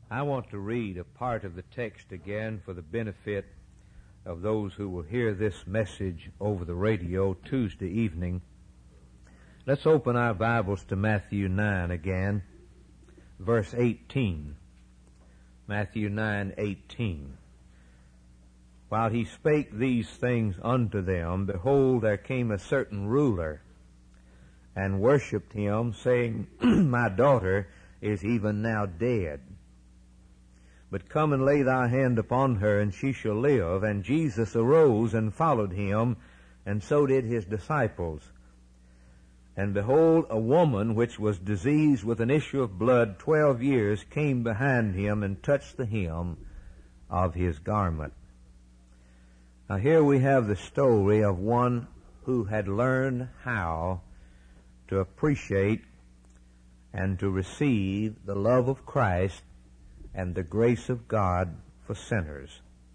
I want to read a part of the text again for the benefit of those who will hear this message over the radio Tuesday evening. Let's open our Bibles to Matthew 9 again, verse 18. Matthew 9:18. While he spake these things unto them, behold, there came a certain ruler, and worshipped him, saying, My daughter is even now dead. But come and lay thy hand upon her, and she shall live. And Jesus arose and followed him, and so did his disciples. And behold, a woman which was diseased with an issue of blood 12 years came behind him and touched the hem of his garment. Now here we have the story of one who had learned how to appreciate and to receive the love of Christ and the grace of God for sinners.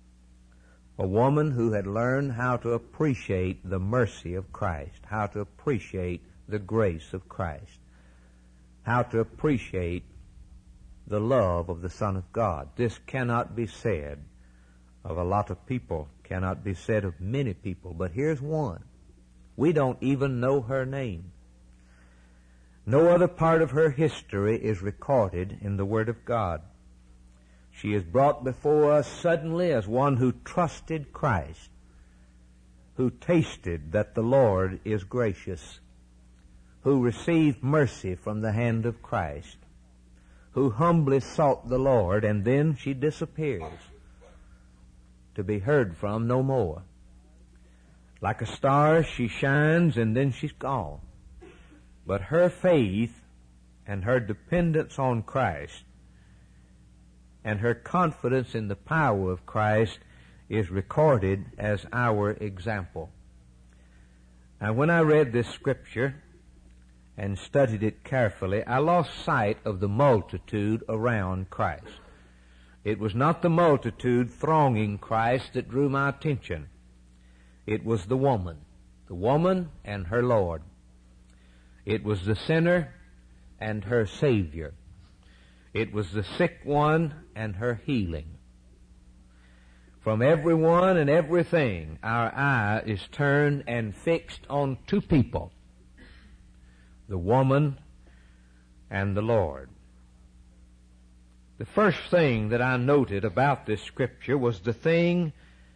A woman who had learned how to appreciate the mercy of Christ, how to appreciate the grace of Christ, how to appreciate the love of the Son of God. This cannot be said of a lot of people, cannot be said of many people, but here's one. We don't even know her name. No other part of her history is recorded in the Word of God. She is brought before us suddenly as one who trusted Christ, who tasted that the Lord is gracious, who received mercy from the hand of Christ, who humbly sought the Lord, and then she disappears, to be heard from no more. Like a star, she shines, and then she's gone. But her faith and her dependence on Christ and her confidence in the power of Christ is recorded as our example. Now, when I read this scripture and studied it carefully, I lost sight of the multitude around Christ. It was not the multitude thronging Christ that drew my attention. It was the woman and her Lord. It was the sinner and her Savior. It was the sick one and her healing. From everyone and everything, our eye is turned and fixed on two people, the woman and the Lord. The first thing that I noted about this scripture was the thing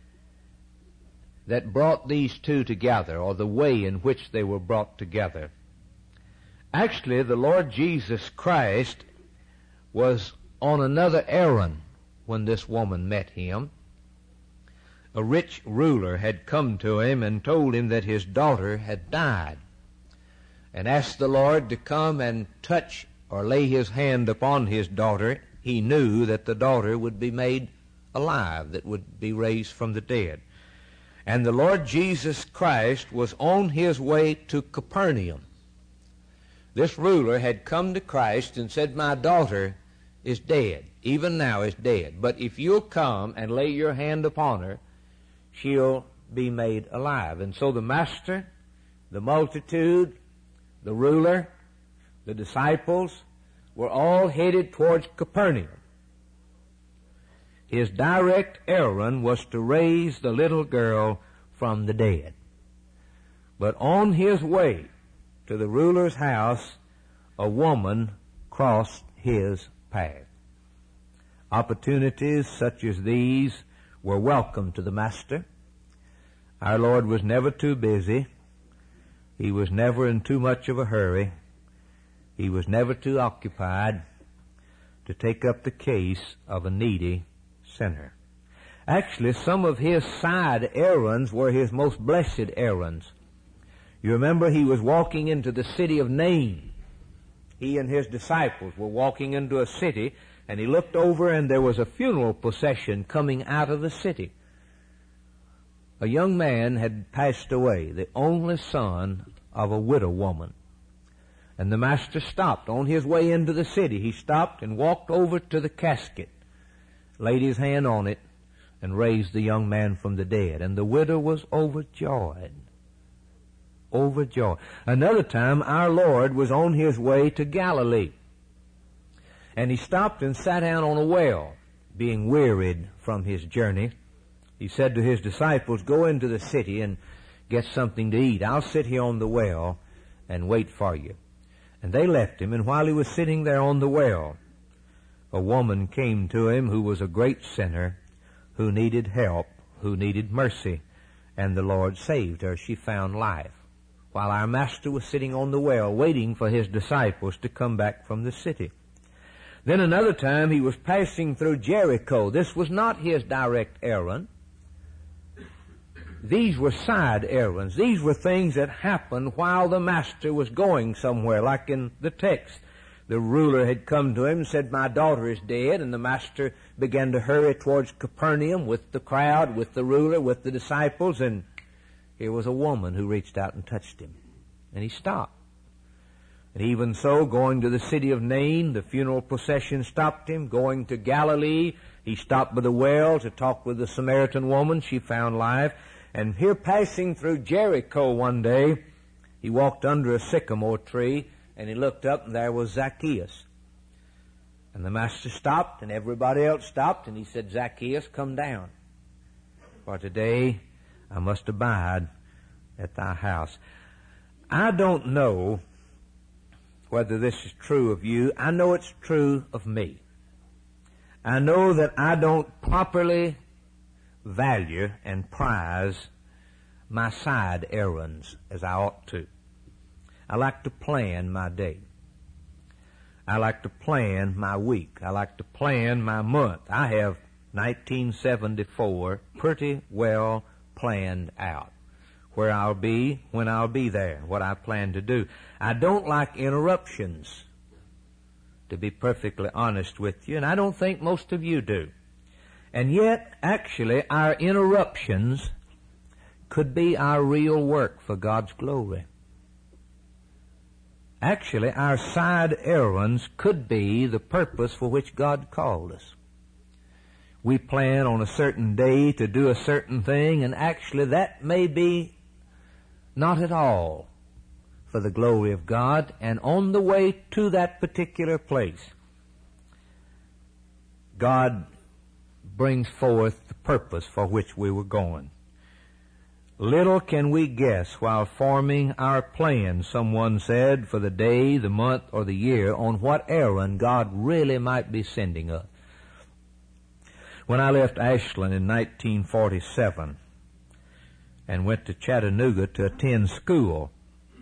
that brought these two together, or the way in which they were brought together. Actually, the Lord Jesus Christ was on another errand when this woman met him. A rich ruler had come to him and told him that his daughter had died, and asked the Lord to come and touch or lay his hand upon his daughter. He knew that the daughter would be made alive, that would be raised from the dead. And the Lord Jesus Christ was on his way to Capernaum. This ruler had come to Christ and said, My daughter is dead, even now is dead. But if you'll come and lay your hand upon her, she'll be made alive. And so the master, the multitude, the ruler, the disciples were all headed towards Capernaum. His direct errand was to raise the little girl from the dead. But on his way to the ruler's house, a woman crossed his path. Opportunities such as these were welcome to the Master. Our Lord was never too busy. He was never in too much of a hurry. He was never too occupied to take up the case of a needy sinner. Actually, some of his side errands were his most blessed errands. You remember he was walking into the city of Nain. He and his disciples were walking into a city, and he looked over and there was a funeral procession coming out of the city. A young man had passed away, the only son of a widow woman. And the Master stopped on his way into the city. He stopped and walked over to the casket, laid his hand on it, and raised the young man from the dead. And the widow was overjoyed. Overjoyed. Another time, our Lord was on his way to Galilee. And he stopped and sat down on a well, being wearied from his journey. He said to his disciples, "Go into the city and get something to eat. I'll sit here on the well and wait for you." And they left him, and while he was sitting there on the well, a woman came to him who was a great sinner, who needed help, who needed mercy, and the Lord saved her. She found life, while our Master was sitting on the well waiting for his disciples to come back from the city. Then another time he was passing through Jericho. This was not his direct errand. These were side errands. These were things that happened while the Master was going somewhere, like in the text. The ruler had come to him and said, "My daughter is dead," and the Master began to hurry towards Capernaum with the crowd, with the ruler, with the disciples, and here was a woman who reached out and touched him. And he stopped. And even so, going to the city of Nain, the funeral procession stopped him. Going to Galilee, he stopped by the well to talk with the Samaritan woman. She found life. And here, passing through Jericho one day, he walked under a sycamore tree, and he looked up, and there was Zacchaeus. And the Master stopped, and everybody else stopped, and he said, "Zacchaeus, come down, for today I must abide at thy house." I don't know whether this is true of you. I know it's true of me. I know that I don't properly value and prize my side errands as I ought to. I like to plan my day. I like to plan my week. I like to plan my month. I have 1974 pretty well planned out. Where I'll be, when I'll be there, what I plan to do. I don't like interruptions, to be perfectly honest with you, and I don't think most of you do. And yet, actually, our interruptions could be our real work for God's glory. Actually, our side errands could be the purpose for which God called us. We plan on a certain day to do a certain thing, and actually that may be not at all for the glory of God, and on the way to that particular place, God brings forth the purpose for which we were going. Little can we guess while forming our plan, someone said, for the day, the month, or the year, on what errand God really might be sending us. When I left Ashland in 1947 and went to Chattanooga to attend school,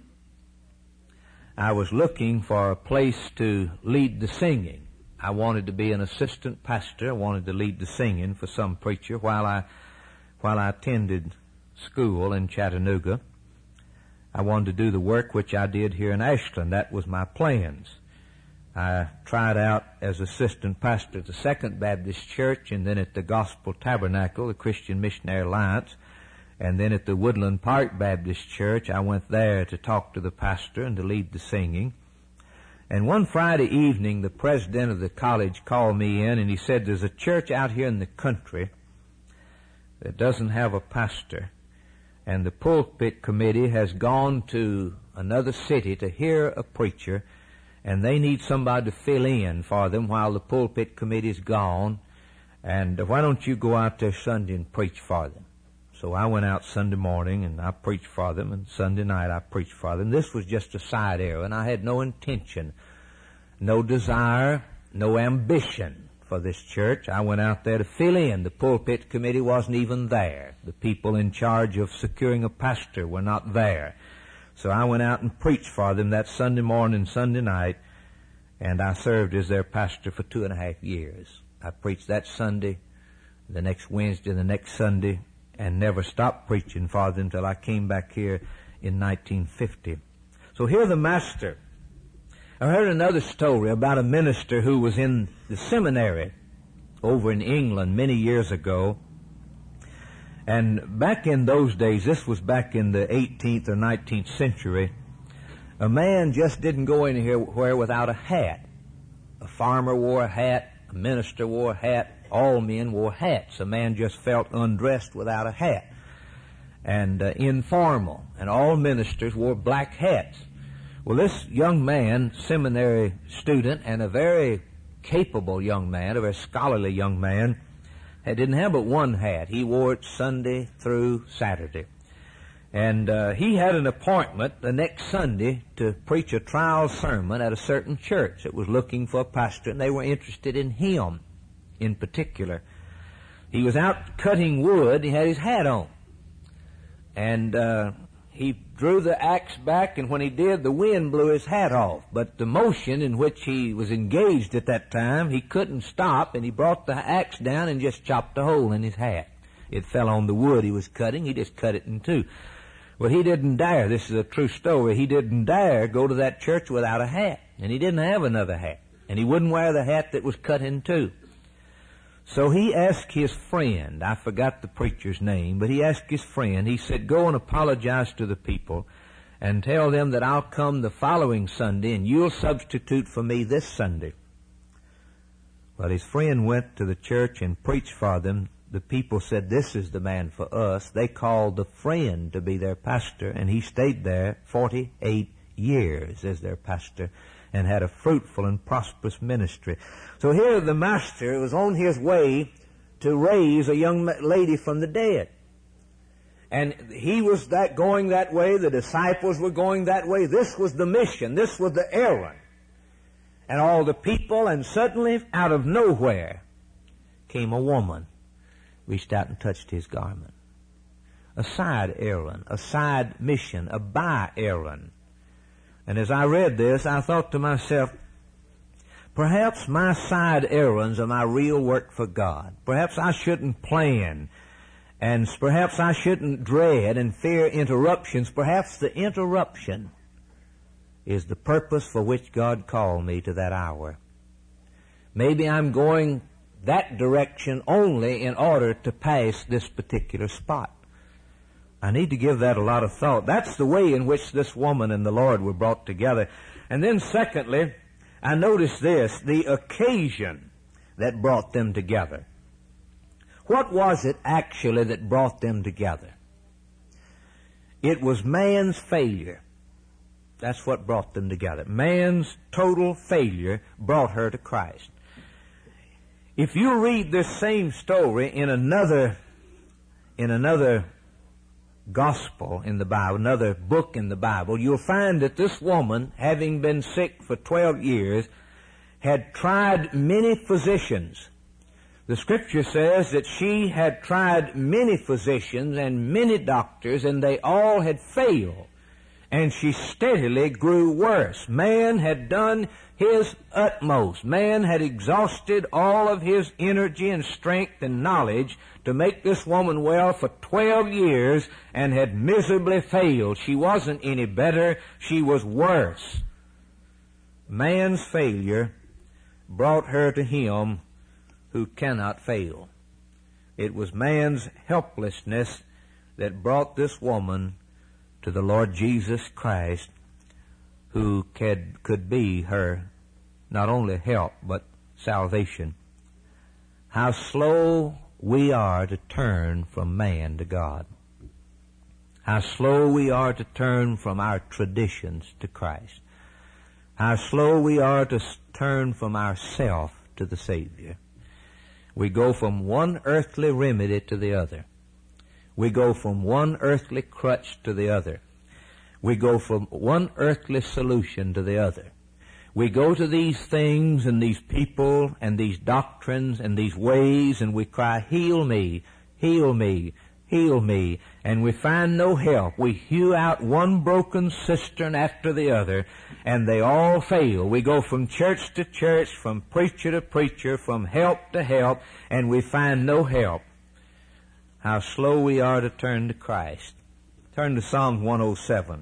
I was looking for a place to lead the singing. I wanted to be an assistant pastor. I wanted to lead the singing for some preacher while I attended school in Chattanooga. I wanted to do the work which I did here in Ashland. That was my plans. I tried out as assistant pastor at the Second Baptist Church, and then at the Gospel Tabernacle, the Christian Missionary Alliance, and then at the Woodland Park Baptist Church. I went there to talk to the pastor and to lead the singing. And one Friday evening, the president of the college called me in, and he said, "There's a church out here in the country that doesn't have a pastor, and the pulpit committee has gone to another city to hear a preacher, and they need somebody to fill in for them while the pulpit committee's gone, and why don't you go out there Sunday and preach for them?" So I went out Sunday morning, and I preached for them, and Sunday night I preached for them. This was just a side errand. I had no intention, no desire, no ambition for this church. I went out there to fill in. The pulpit committee wasn't even there. The people in charge of securing a pastor were not there. So I went out and preached for them that Sunday morning and Sunday night, and I served as their pastor for 2.5 years. I preached that Sunday, the next Wednesday, the next Sunday, and never stopped preaching for them until I came back here in 1950. So here the master. I heard another story about a minister who was in the seminary over in England many years ago. And back in those days, this was back in the 18th or 19th century, a man just didn't go anywhere without a hat. A farmer wore a hat, a minister wore a hat, all men wore hats. A man just felt undressed without a hat. And informal. And all ministers wore black hats. Well, this young man, seminary student, and a very capable young man, a very scholarly young man, didn't have but one hat. He wore it Sunday through Saturday. And he had an appointment the next Sunday to preach a trial sermon at a certain church that was looking for a pastor, and they were interested in him in particular. He was out cutting wood. He had his hat on. And he drew the axe back, and when he did, the wind blew his hat off. But the motion in which he was engaged at that time, he couldn't stop, and he brought the axe down and just chopped a hole in his hat. It fell on the wood he was cutting. He just cut it in two. Well, he didn't dare, this is a true story, he didn't dare go to that church without a hat. And he didn't have another hat. And he wouldn't wear the hat that was cut in two. So he asked his friend, I forgot the preacher's name, but he asked his friend, he said, go and apologize to the people and tell them that I'll come the following Sunday and you'll substitute for me this Sunday. Well, his friend went to the church and preached for them. The people said, this is the man for us. They called the friend to be their pastor, and he stayed there 48 years as their pastor and had a fruitful and prosperous ministry. So here the master was on his way to raise a young lady from the dead. And he was going that way. The disciples were going that way. This was the mission. This was the errand. And all the people, and suddenly out of nowhere came a woman, reached out and touched his garment. A side errand, a side mission, a by errand. And as I read this, I thought to myself, perhaps my side errands are my real work for God. Perhaps I shouldn't plan, and perhaps I shouldn't dread and fear interruptions. Perhaps the interruption is the purpose for which God called me to that hour. Maybe I'm going that direction only in order to pass this particular spot. I need to give that a lot of thought. That's the way in which this woman and the Lord were brought together. And then secondly, I noticed this, the occasion that brought them together. What was it actually that brought them together? It was man's failure. That's what brought them together. Man's total failure brought her to Christ. If you read this same story in another gospel in the Bible, another book in the Bible, you'll find that this woman, having been sick for 12 years, had tried many physicians. The Scripture says that she had tried many physicians and many doctors, and they all had failed. And she steadily grew worse. Man had done his utmost. Man had exhausted all of his energy and strength and knowledge to make this woman well for 12 years and had miserably failed. She wasn't any better. She was worse. Man's failure brought her to Him who cannot fail. It was man's helplessness that brought this woman to the Lord Jesus Christ, who could be her not only help but salvation. How slow we are to turn from man to God. How slow we are to turn from our traditions to Christ. How slow we are to turn from ourself to the Savior. We go from one earthly remedy to the other. We go from one earthly crutch to the other. We go from one earthly solution to the other. We go to these things and these people and these doctrines and these ways, and we cry, heal me, heal me, heal me. And we find no help. We hew out one broken cistern after the other, and they all fail. We go from church to church, from preacher to preacher, from help to help, and we find no help. How slow we are to turn to Christ. Turn to Psalms 107.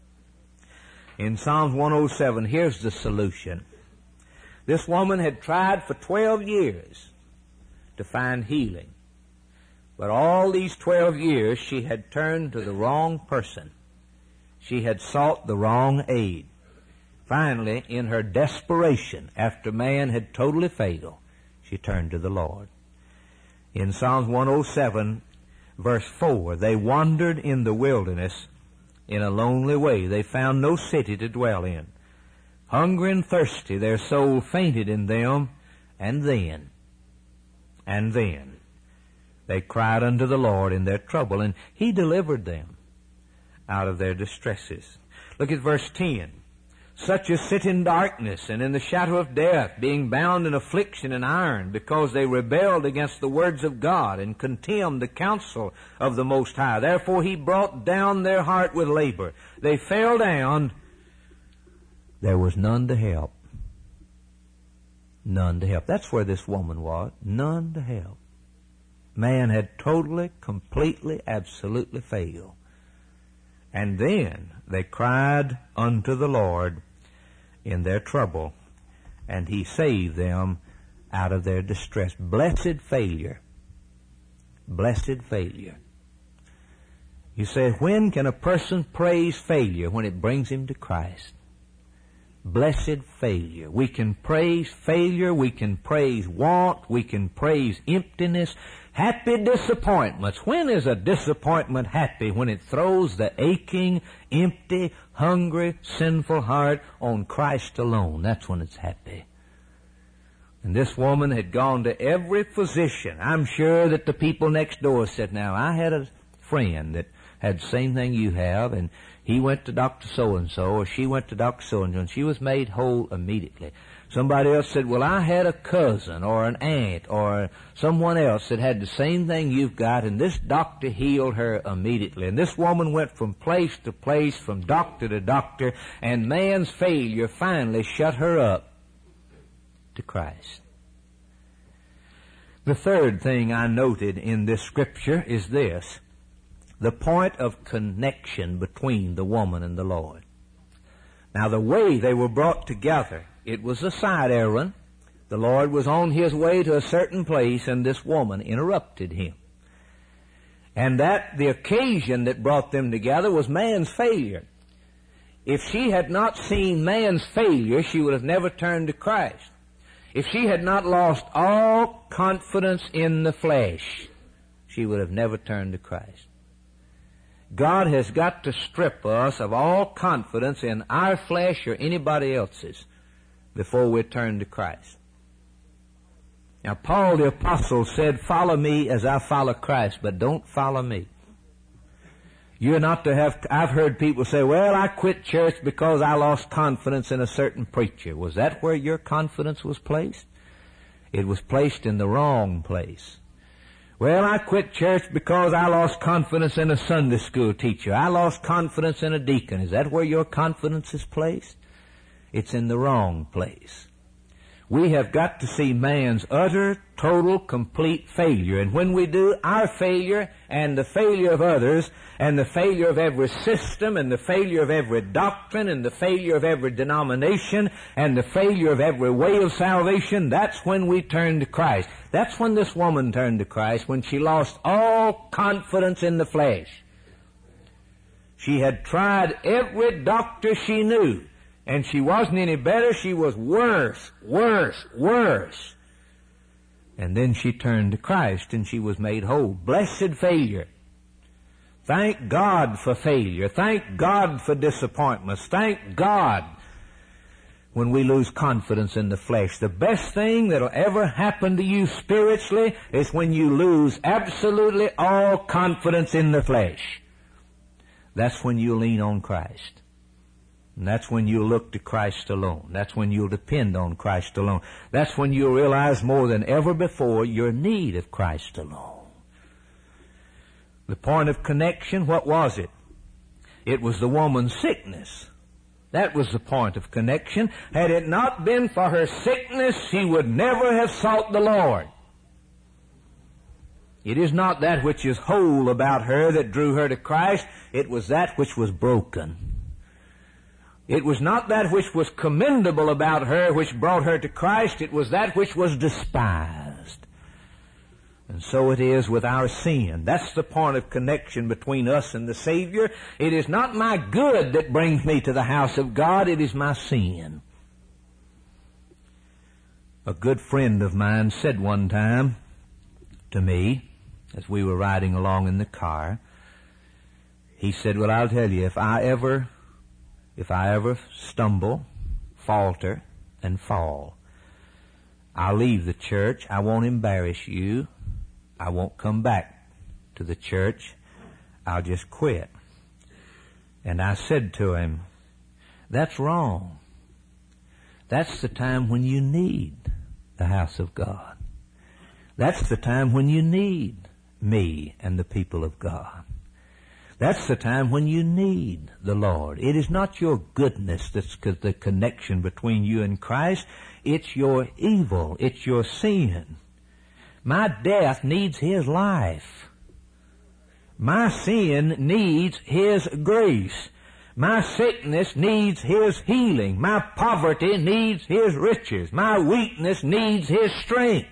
In Psalms 107, here's the solution. This woman had tried for 12 years to find healing. But all these 12 years she had turned to the wrong person. She had sought the wrong aid. Finally, in her desperation, after man had totally failed, she turned to the Lord. In Psalms 107, verse 4, they wandered in the wilderness in a lonely way. They found no city to dwell in. Hungry and thirsty, their soul fainted in them. And then, they cried unto the Lord in their trouble, and He delivered them out of their distresses. Look at verse 10. Such as sit in darkness and in the shadow of death, being bound in affliction and iron, because they rebelled against the words of God and contemned the counsel of the Most High. Therefore He brought down their heart with labor. They fell down. There was none to help. None to help. That's where this woman was. None to help. Man had totally, completely, absolutely failed. And then they cried unto the Lord in their trouble, and He saved them out of their distress. Blessed failure. Blessed failure. You say, when can a person praise failure? When it brings him to Christ. Blessed failure. We can praise failure, we can praise want, we can praise emptiness. Happy disappointments. When is a disappointment happy? When it throws the aching, empty, hungry, sinful heart on Christ alone. That's when it's happy. And this woman had gone to every physician. I'm sure that the people next door said, now, I had a friend that had the same thing you have, and he went to Dr. So-and-so, or she went to Dr. So-and-so, and she was made whole immediately. Somebody else said, well, I had a cousin or an aunt or someone else that had the same thing you've got, and this doctor healed her immediately. And this woman went from place to place, from doctor to doctor, and man's failure finally shut her up to Christ. The third thing I noted in this scripture is this: the point of connection between the woman and the Lord. Now, the way they were brought together, it was a side errand. The Lord was on His way to a certain place, and this woman interrupted Him. And that the occasion that brought them together was man's failure. If she had not seen man's failure, she would have never turned to Christ. If she had not lost all confidence in the flesh, she would have never turned to Christ. God has got to strip us of all confidence in our flesh or anybody else's before we turn to Christ. Now, Paul the Apostle said, follow me as I follow Christ, but don't follow me. You're not to have, I've heard people say, well, I quit church because I lost confidence in a certain preacher. Was that where your confidence was placed? It was placed in the wrong place. Well, I quit church because I lost confidence in a Sunday school teacher. I lost confidence in a deacon. Is that where your confidence is placed? It's in the wrong place. We have got to see man's utter, total, complete failure. And when we do, our failure and the failure of others and the failure of every system and the failure of every doctrine and the failure of every denomination and the failure of every way of salvation, that's when we turn to Christ. That's when this woman turned to Christ, when she lost all confidence in the flesh. She had tried every doctor she knew, and she wasn't any better. She was worse. And then she turned to Christ, and she was made whole. Blessed failure. Thank God for failure. Thank God for disappointments. Thank God when we lose confidence in the flesh. The best thing that'll ever happen to you spiritually is when you lose absolutely all confidence in the flesh. That's when you lean on Christ. And that's when you'll look to Christ alone. That's when you'll depend on Christ alone. That's when you'll realize more than ever before your need of Christ alone. The point of connection, what was it? It was the woman's sickness. That was the point of connection. Had it not been for her sickness, she would never have sought the Lord. It is not that which is whole about her that drew her to Christ. It was that which was broken. It was not that which was commendable about her which brought her to Christ. It was that which was despised. And so it is with our sin. That's the point of connection between us and the Savior. It is not my good that brings me to the house of God. It is my sin. A good friend of mine said one time to me, as we were riding along in the car, he said, well, I'll tell you, if I ever stumble, falter, and fall, I'll leave the church. I won't embarrass you. I won't come back to the church. I'll just quit. And I said to him, that's wrong. That's the time when you need the house of God. That's the time when you need me and the people of God. That's the time when you need the Lord. It is not your goodness that's the connection between you and Christ. It's your evil. It's your sin. My death needs His life. My sin needs His grace. My sickness needs His healing. My poverty needs His riches. My weakness needs His strength.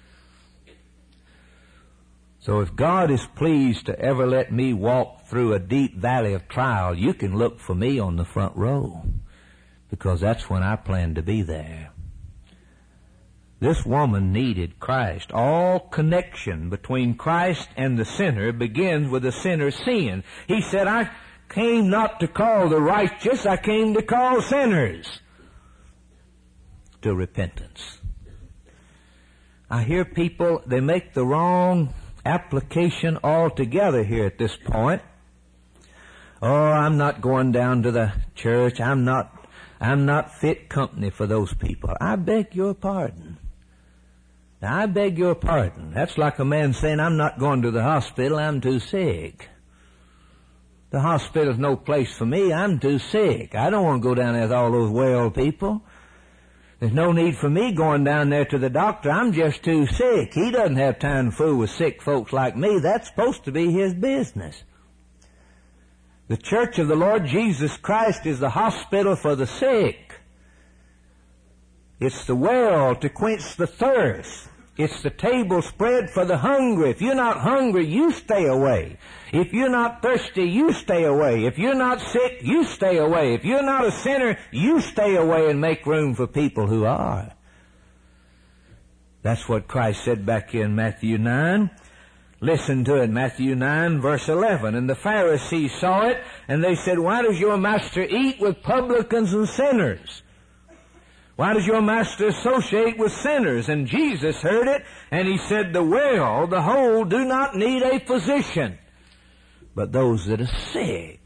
So if God is pleased to ever let me walk through a deep valley of trial, you can look for me on the front row, because that's when I plan to be there. This woman needed Christ. All connection between Christ and the sinner begins with the sinner's sin. He said, I came not to call the righteous, I came to call sinners to repentance. I hear people, they make the wrong application altogether here at this point. Oh, I'm not going down to the church. I'm not fit company for those people. I beg your pardon. Now, I beg your pardon. That's like a man saying, I'm not going to the hospital. I'm too sick. The hospital's no place for me. I'm too sick. I don't want to go down there with all those well people. There's no need for me going down there to the doctor. I'm just too sick. He doesn't have time to fool with sick folks like me. That's supposed to be his business. The church of the Lord Jesus Christ is the hospital for the sick. It's the well to quench the thirst. It's the table spread for the hungry. If you're not hungry, you stay away. If you're not thirsty, you stay away. If you're not sick, you stay away. If you're not a sinner, you stay away and make room for people who are. That's what Christ said back in Matthew 9. Listen to it, Matthew 9, verse 11. And the Pharisees saw it, and they said, why does your master eat with publicans and sinners? Why does your master associate with sinners? And Jesus heard it, and He said, the well, the whole, do not need a physician, but those that are sick.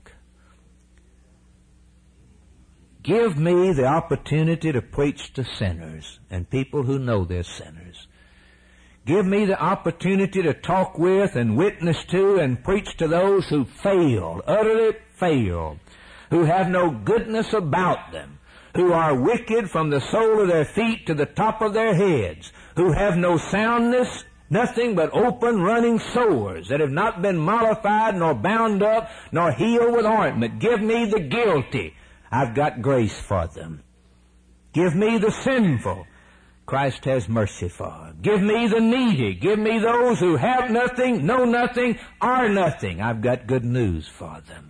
Give me the opportunity to preach to sinners and people who know they're sinners. Give me the opportunity to talk with and witness to and preach to those who failed, utterly failed, who have no goodness about them, who are wicked from the sole of their feet to the top of their heads, who have no soundness, nothing but open running sores that have not been mollified nor bound up nor healed with ointment. Give me the guilty. I've got grace for them. Give me the sinful. Christ has mercy for. Give me the needy. Give me those who have nothing, know nothing, are nothing. I've got good news for them.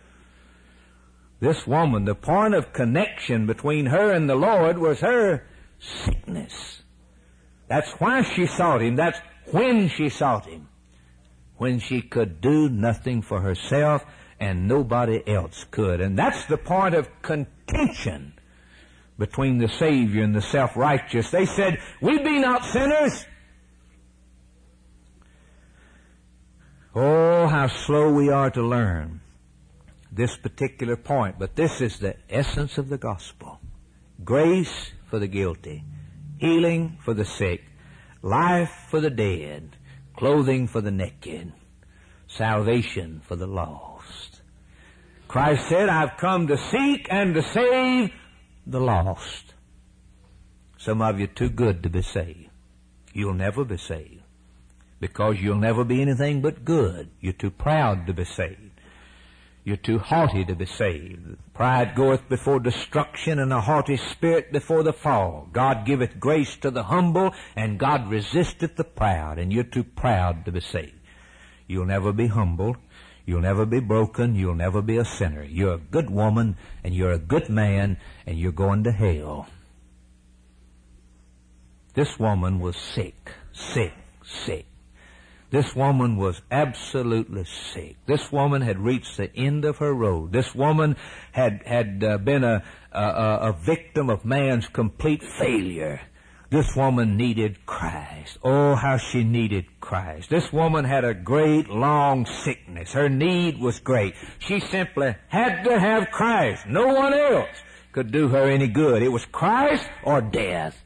This woman, the point of connection between her and the Lord was her sickness. That's why she sought Him. That's when she sought Him. When she could do nothing for herself and nobody else could. And that's the point of contention between the Savior and the self-righteous. They said, we be not sinners. Oh, how slow we are to learn this particular point. But this is the essence of the gospel. Grace for the guilty, healing for the sick, life for the dead, clothing for the naked, salvation for the lost. Christ said, I've come to seek and to save the lost. Some of you are too good to be saved. You'll never be saved, because you'll never be anything but good. You're too proud to be saved. You're too haughty to be saved. Pride goeth before destruction, and a haughty spirit before the fall. God giveth grace to the humble, and God resisteth the proud. And you're too proud to be saved. You'll never be humble. You'll never be broken. You'll never be a sinner. You're a good woman, and you're a good man, and you're going to hell. This woman was sick, sick, sick. This woman was absolutely sick. This woman had reached the end of her road. This woman had been a victim of man's complete failure. This woman needed Christ. Oh, how she needed Christ. This woman had a great, long sickness. Her need was great. She simply had to have Christ. No one else could do her any good. It was Christ or death.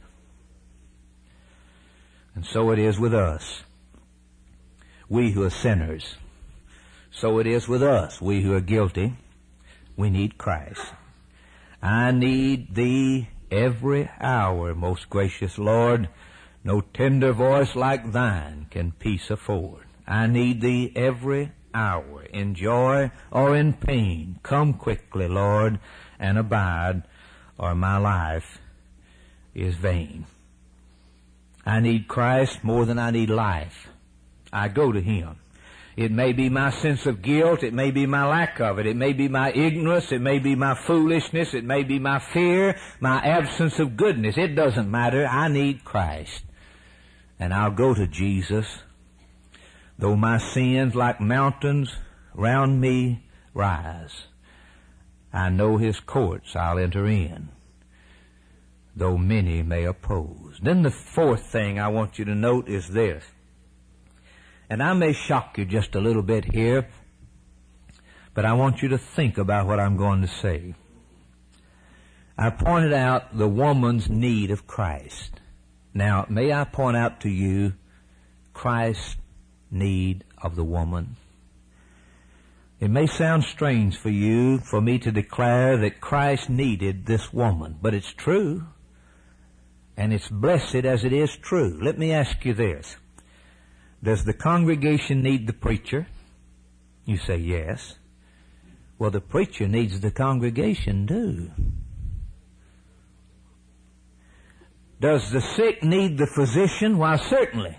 And so it is with us, we who are sinners. So it is with us, we who are guilty. We need Christ. I need Thee every hour, most gracious Lord. No tender voice like Thine can peace afford. I need Thee every hour, in joy or in pain. Come quickly, Lord, and abide, or my life is vain. I need Christ more than I need life. I go to Him. It may be my sense of guilt. It may be my lack of it. It may be my ignorance. It may be my foolishness. It may be my fear, my absence of goodness. It doesn't matter. I need Christ. And I'll go to Jesus. Though my sins like mountains round me rise, I know His courts I'll enter in, though many may oppose. Then the fourth thing I want you to note is this. And I may shock you just a little bit here, but I want you to think about what I'm going to say. I pointed out the woman's need of Christ. Now, may I point out to you Christ's need of the woman? It may sound strange for you, for me to declare that Christ needed this woman, but it's true, and it's blessed as it is true. Let me ask you this. Does the congregation need the preacher? You say yes. Well, the preacher needs the congregation too. Does the sick need the physician? Why, certainly.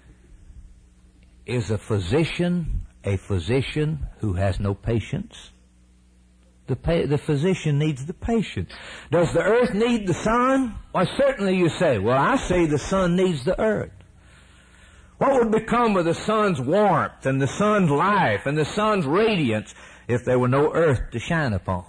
Is a physician who has no patience? The physician needs the patient. Does the earth need the sun? Why, certainly you say. Well, I say the sun needs the earth. What would become of the sun's warmth and the sun's life and the sun's radiance if there were no earth to shine upon?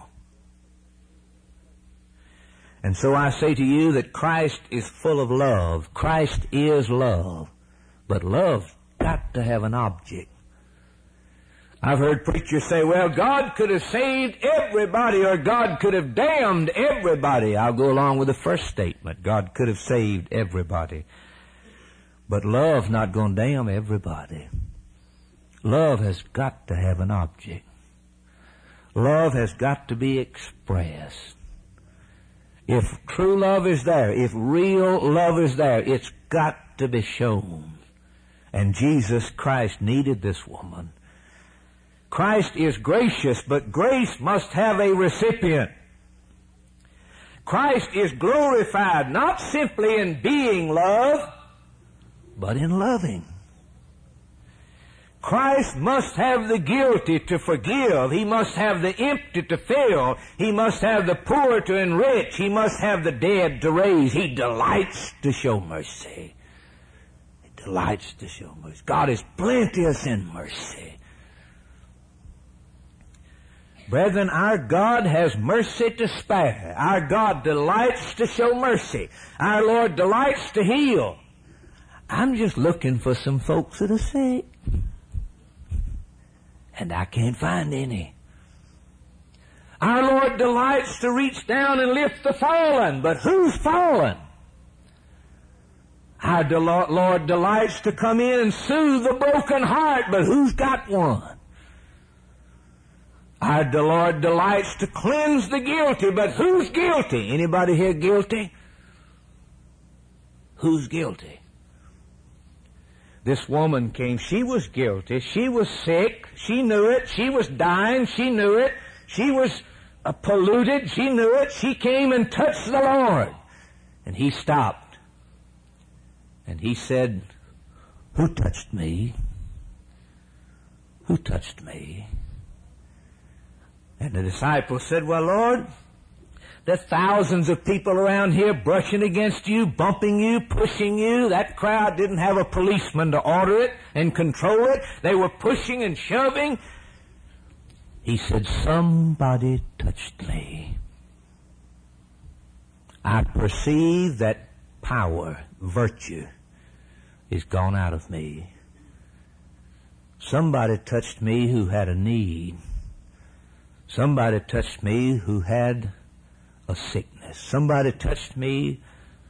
And so I say to you that Christ is full of love. Christ is love. But love's got to have an object. I've heard preachers say, well, God could have saved everybody, or God could have damned everybody. I'll go along with the first statement. God could have saved everybody. But love's not going to damn everybody. Love has got to have an object. Love has got to be expressed. If true love is there, if real love is there, it's got to be shown. And Jesus Christ needed this woman. Christ is gracious, but grace must have a recipient. Christ is glorified not simply in being love, but in loving. Christ must have the guilty to forgive. He must have the empty to fill. He must have the poor to enrich. He must have the dead to raise. He delights to show mercy. He delights to show mercy. God is plenteous in mercy. Brethren, our God has mercy to spare. Our God delights to show mercy. Our Lord delights to heal. I'm just looking for some folks that are sick, and I can't find any. Our Lord delights to reach down and lift the fallen, but who's fallen? Our Lord delights to come in and soothe the broken heart, but who's got one? Our Lord delights to cleanse the guilty, but who's guilty? Anybody here guilty? Who's guilty? This woman came. She was guilty. She was sick. She knew it. She was dying. She knew it. She was polluted. She knew it. She came and touched the Lord. And He stopped. And He said, "Who touched me? Who touched me?" And the disciples said, "Well, Lord, there's thousands of people around here brushing against you, bumping you, pushing you. That crowd didn't have a policeman to order it and control it. They were pushing and shoving." He said, "Somebody touched me. I perceive that power, virtue is gone out of me. Somebody touched me who had a need. Somebody touched me who had a sickness. Somebody touched me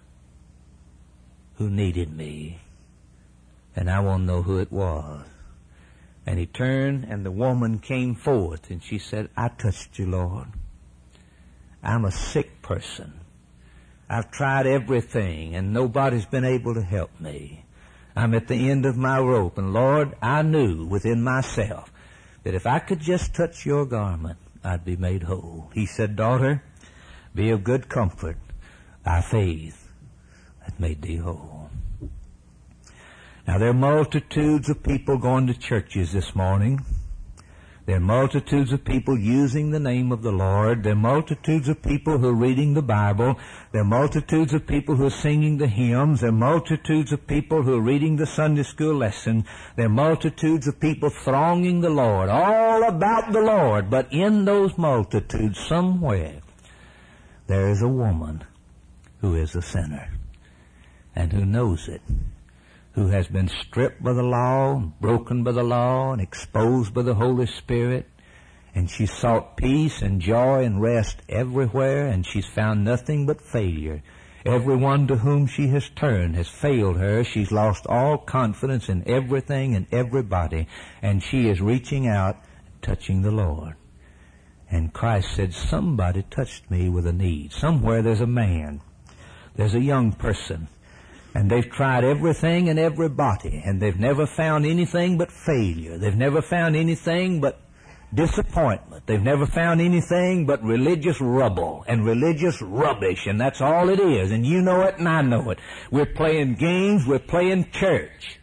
who needed me. And I want to know who it was. And he turned, and the woman came forth, and she said, I touched you, Lord. I'm a sick person. I've tried everything, and nobody's been able to help me. I'm at the end of my rope, and Lord, I knew within myself that if I could just touch your garment, I'd be made whole. He said, daughter, be of good comfort. Thy faith hath made thee whole. Now, there are multitudes of people going to churches this morning. There are multitudes of people using the name of the Lord. There are multitudes of people who are reading the Bible. There are multitudes of people who are singing the hymns. There are multitudes of people who are reading the Sunday school lesson. There are multitudes of people thronging the Lord, all about the Lord. But in those multitudes, somewhere, there is a woman who is a sinner and who knows it, who has been stripped by the law, broken by the law, and exposed by the Holy Spirit. And she's sought peace and joy and rest everywhere, and she's found nothing but failure. Everyone to whom she has turned has failed her. She's lost all confidence in everything and everybody, and she is reaching out, touching the Lord. And Christ said, somebody touched me with a need. Somewhere there's a man, there's a young person, and they've tried everything and everybody, and they've never found anything but failure. They've never found anything but disappointment. They've never found anything but religious rubble and religious rubbish, and that's all it is. And you know it, and I know it. We're playing games. We're playing church.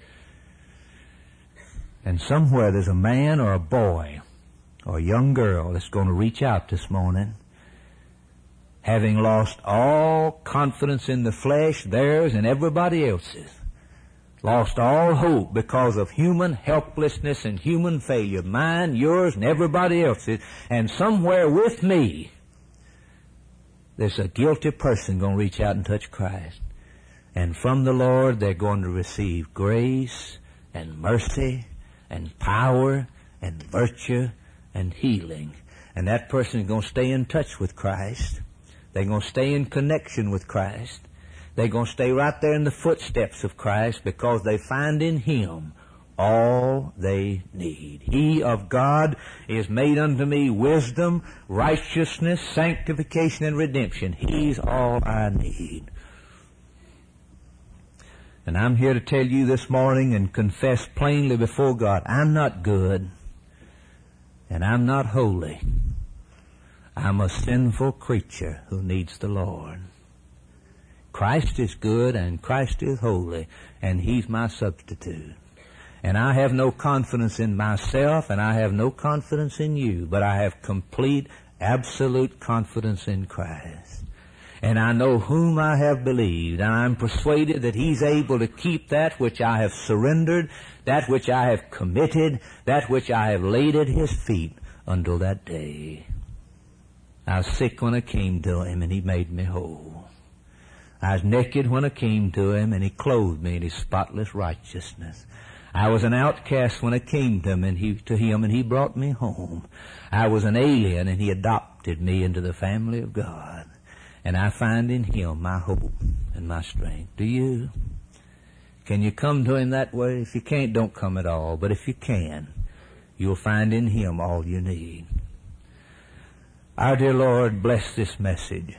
And somewhere there's a man or a boy or a young girl that's going to reach out this morning, having lost all confidence in the flesh, theirs and everybody else's, lost all hope because of human helplessness and human failure, mine, yours, and everybody else's, and somewhere with me, there's a guilty person going to reach out and touch Christ. And from the Lord, they're going to receive grace and mercy and power and virtue and healing. And that person is going to stay in touch with Christ. They're going to stay in connection with Christ. They're going to stay right there in the footsteps of Christ because they find in Him all they need. He of God is made unto me wisdom, righteousness, sanctification, and redemption. He's all I need. And I'm here to tell you this morning and confess plainly before God, I'm not good and I'm not holy. I'm a sinful creature who needs the Lord. Christ is good and Christ is holy, and He's my substitute. And I have no confidence in myself, and I have no confidence in you, but I have complete, absolute confidence in Christ. And I know whom I have believed, and I'm persuaded that He's able to keep that which I have surrendered, that which I have committed, that which I have laid at His feet until that day. I was sick when I came to Him, and He made me whole. I was naked when I came to Him, and He clothed me in His spotless righteousness. I was an outcast when I came to Him, and He brought me home. I was an alien, and He adopted me into the family of God. And I find in Him my hope and my strength. Do you? Can you come to Him that way? If you can't, don't come at all. But if you can, you'll find in Him all you need. Our dear Lord, bless this message.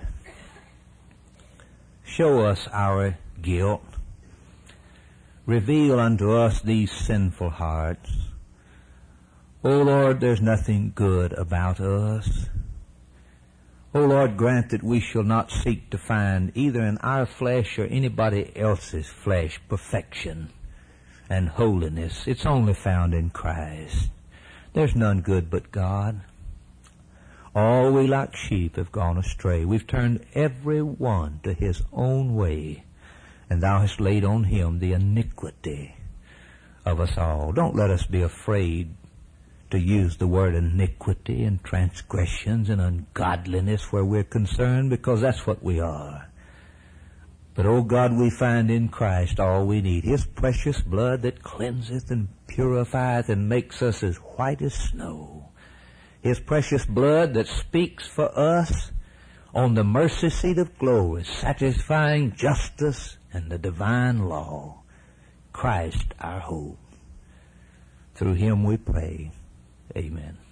Show us our guilt. Reveal unto us these sinful hearts. O Lord, there's nothing good about us. O Lord, grant that we shall not seek to find either in our flesh or anybody else's flesh perfection and holiness. It's only found in Christ. There's none good but God. All we like sheep have gone astray. We've turned every one to his own way, and Thou hast laid on Him the iniquity of us all. Don't let us be afraid to use the word iniquity and transgressions and ungodliness where we're concerned, because that's what we are. But, O God, we find in Christ all we need. His precious blood that cleanseth and purifieth and makes us as white as snow. His precious blood that speaks for us on the mercy seat of glory, satisfying justice and the divine law. Christ our hope. Through him we pray. Amen.